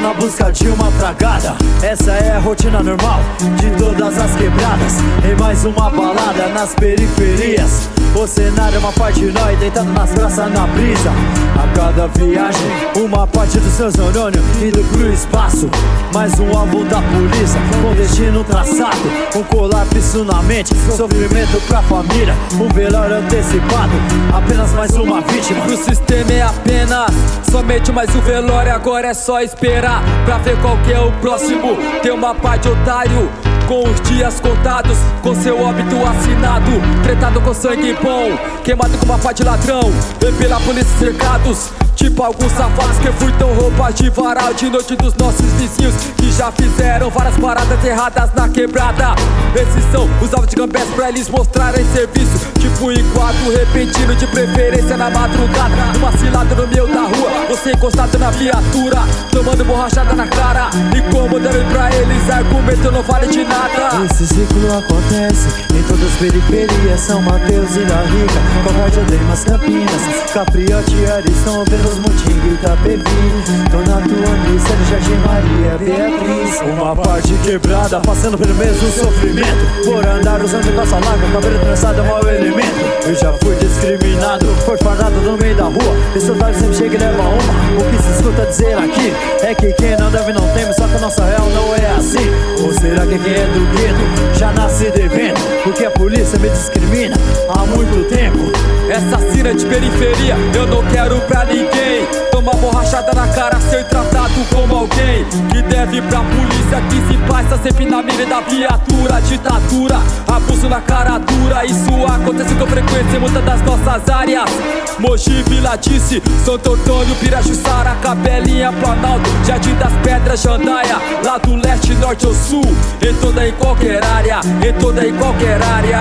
na busca de uma fragada. Essa é a rotina normal de todas as quebradas. Em mais uma balada nas periferias. O cenário é uma parte de nós deitado nas praças na brisa. A cada viagem, uma parte dos seus neurônios indo pro espaço. Mais um alvo da polícia, com destino traçado. Um colapso na mente, sofrimento pra família. Um velório antecipado, apenas mais uma vítima. O sistema é apenas somente mais um velório. Agora é só esperar pra ver qual que é o próximo. Tem uma pá de otário com os dias contados, com seu óbito assinado, tretado com sangue bom, queimado com uma pá de ladrão, e pela polícia cercados, tipo alguns safados que furtam roupas de varal de noite dos nossos vizinhos, que já fizeram várias paradas erradas na quebrada. Esses são os alvos de gambés pra eles mostrarem serviço, tipo enquadro repentino, de preferência na madrugada. Uma cilada no meio da rua, você encostado na viatura, tomando borrachada na cara, e como devem pra eles, argumento não vale de nada. Esse ciclo acontece em todas as periferias, São Mateus, Ilha Rica, Concórdia, Demas, Campinas, Capriote, Ariston, Velos, Mutinga, Itapevi, Dona Tuani, Sérgio, Jardim Maria, Beatriz. Uma parte quebrada, passando pelo mesmo sofrimento, por andar usando calça larga, cabelo trançado é mau elemento. Eu já fui discriminado, foi fardado no meio da rua, e soldado sempre chega e leva uma. O que se escuta dizer aqui é que quem não deve não teme, só que a nossa real não é assim. Ou será que quem é do gueto já nasce devendo, porque a polícia me discrimina há muito tempo? Essa cena de periferia eu não quero pra ninguém. Toma borrachada na cara, ser tratado como alguém que deve pra polícia, que se passa sempre na mira da viatura. Ditadura, abuso na cara dura, isso acontece com frequência em muitas das nossas áreas. Mogi, Vila Dice, Santo Antônio, Pirajussara, Capelinha, Planalto, Jardim das Pedras, Jandaia, lá do leste, norte ou sul, em toda e qualquer área, em toda e qualquer área.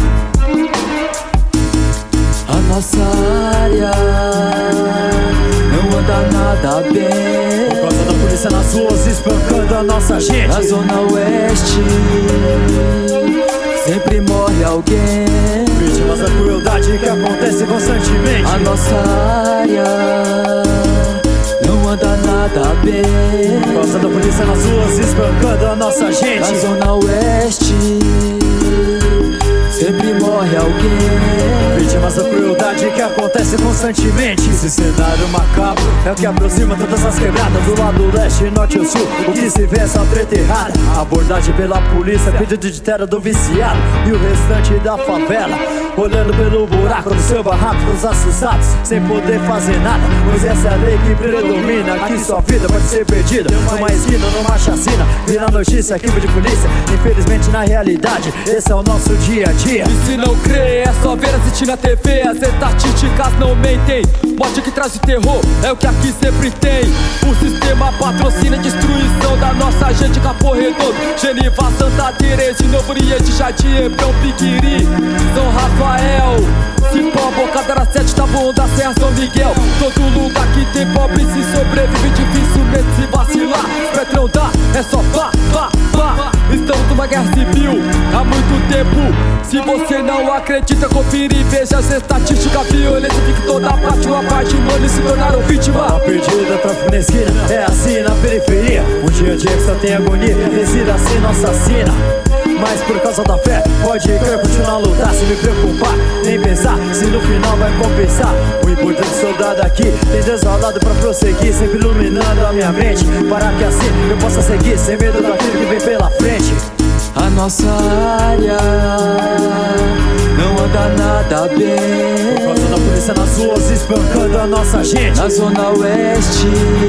A nossa área não anda nada bem, por causa da polícia nas ruas espancando a nossa gente. Na zona oeste sempre morre alguém, vítimas da crueldade que acontece constantemente. A nossa área não anda nada bem, por causa da polícia nas ruas espancando a nossa gente. Na zona oeste sempre morre alguém, vítimas da crueldade que acontece constantemente. Esse cenário macabro é o que aproxima todas as quebradas, do lado leste, norte ou sul. O que se vê é essa treta errada, abordagem pela polícia, pedido de terra do viciado e o restante da favela, olhando pelo buraco do seu barraco, todos assustados, sem poder fazer nada. Pois essa é a lei que predomina, aqui sua vida pode ser perdida numa esquina, numa chacina, vira notícia, arquivo de polícia. Infelizmente na realidade, esse é o nosso dia a dia. E se não crê, é só ver assistir na TV, as estatísticas não mentem. Morte que traz o terror é o que aqui sempre tem. O sistema patrocina a destruição da nossa gente. Capô Redondo, Geniva, Santa Teresa, Novo Oriente, Jardim, Hebrão, Piquiri, São Rafael, Cipó, Bocada da Sete, Taboão da Serra, São Miguel. Todo lugar que tem pobre se sobrevive dificilmente se vacilar. Petrão dá, é só pá, pá, pá. Estamos numa guerra civil há muito tempo. Se você não acredita, confira e veja as estatísticas. Violência fica toda parte, uma parte, mano, se tornaram vítima. A perdida, tráfico na esquina, é assim na periferia. Um dia a dia que só tem agonia, resida assim nossa sina. Mas por causa da fé, pode crer, continuar a lutar, sem me preocupar, nem pensar se no final vai compensar. O importante soldado aqui tem Deus ao lado pra prosseguir, sempre iluminando a minha mente, para que assim eu possa seguir, sem medo daquilo que vem pela frente. A nossa área não anda nada bem, por causa da polícia nas ruas espancando a nossa gente. Na zona oeste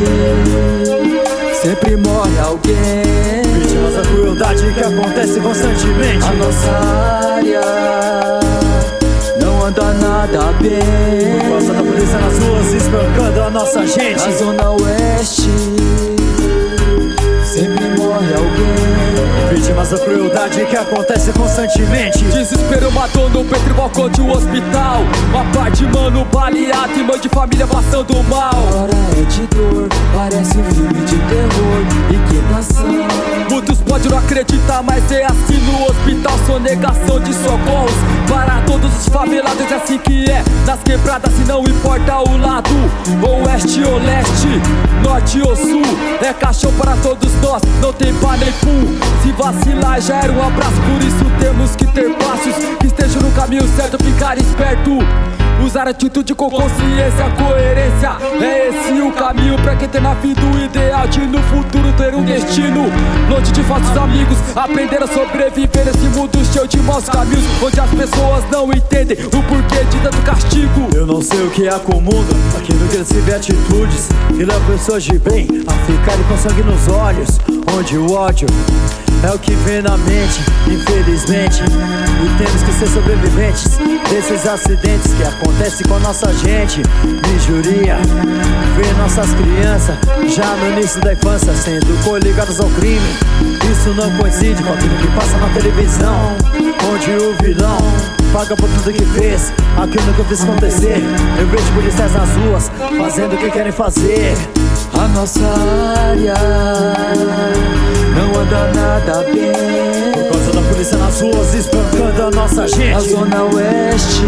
sempre morre alguém, vítimas da crueldade que acontece constantemente. A nossa área não anda nada bem, por causa da polícia nas ruas espancando a nossa gente. Na zona oeste sempre morre alguém, vítimas da crueldade que acontece constantemente. Desespero matou no peito e balcão de um hospital. Uma parte, mano, baleado e mãe de família passando mal. A hora é de dor, parece um filme de terror, inquietação. Muitos Pode não acreditar, mas é assim no hospital. Sonegação de socorros para todos os favelados, é assim que é nas quebradas, se não importa o lado, oeste ou leste, norte ou sul, é caixão para todos nós, não tem pá nem pum. Se vacilar já era um abraço, por isso temos que ter passos que estejam no caminho certo, ficar esperto, usar atitude com consciência, coerência. É esse o caminho pra quem tem na vida o ideal de no futuro ter um destino. Longe de falsos amigos, aprender a sobreviver nesse mundo cheio de maus caminhos, onde as pessoas não entendem o porquê de tanto castigo. Eu não sei o que acumula aqui no que se vê atitudes que levam pessoas de bem a ficarem com sangue nos olhos, onde o ódio é o que vem na mente, infelizmente. E temos que ser sobreviventes desses acidentes que acontecem com a nossa gente. Injuria, ver nossas crianças já no início da infância sendo coligadas ao crime. Isso não coincide com aquilo que passa na televisão, onde o vilão paga por tudo que fez, aquilo que eu fiz acontecer. Eu vejo policiais nas ruas fazendo o que querem fazer. A nossa área não anda nada bem, por causa da polícia nas ruas espancando a nossa gente. Na zona oeste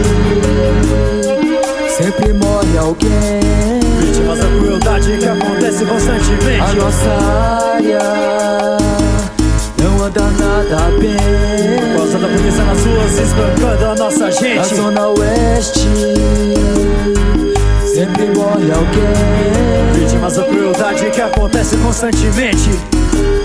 sempre morre alguém, vítimas da crueldade que acontece constantemente. A nossa área não anda nada bem, por causa da polícia nas ruas espancando a nossa gente. Na zona oeste sempre morre alguém, vítimas da crueldade que acontece constantemente.